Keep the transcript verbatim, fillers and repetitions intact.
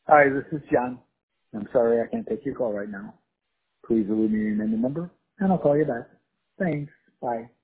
Hi, this is John. I'm sorry I can't take your call right now. Please leave me your name and number, and I'll call you back. Thanks. Bye.